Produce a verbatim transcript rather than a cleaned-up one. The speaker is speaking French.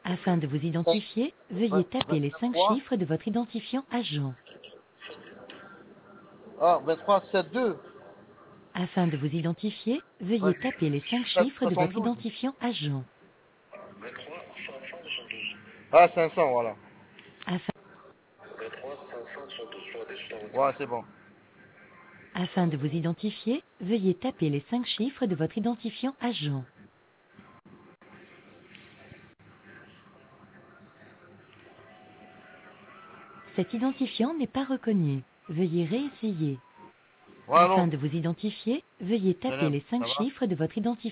Afin de vous cinq, identifier, veuillez taper les cinq vingt-trois. chiffres de votre identifiant agent. Ah, vingt-trois, sept, deux. Afin de vous identifier, veuillez Ouais. taper les cinq sept, chiffres de votre soixante-douze. identifiant agent. vingt-trois, cinq cent soixante-douze. Ah, cinq cents, voilà. Afin, vingt-trois, cinq cent soixante-douze. Je redis sur ta route. Ouais, c'est bon. afin de vous identifier, veuillez taper les cinq chiffres de votre identifiant agent. Cet identifiant n'est pas reconnu. Veuillez réessayer. Ouais, Afin non. de vous identifier, veuillez taper Salam, les cinq ça va? chiffres de votre identifiant.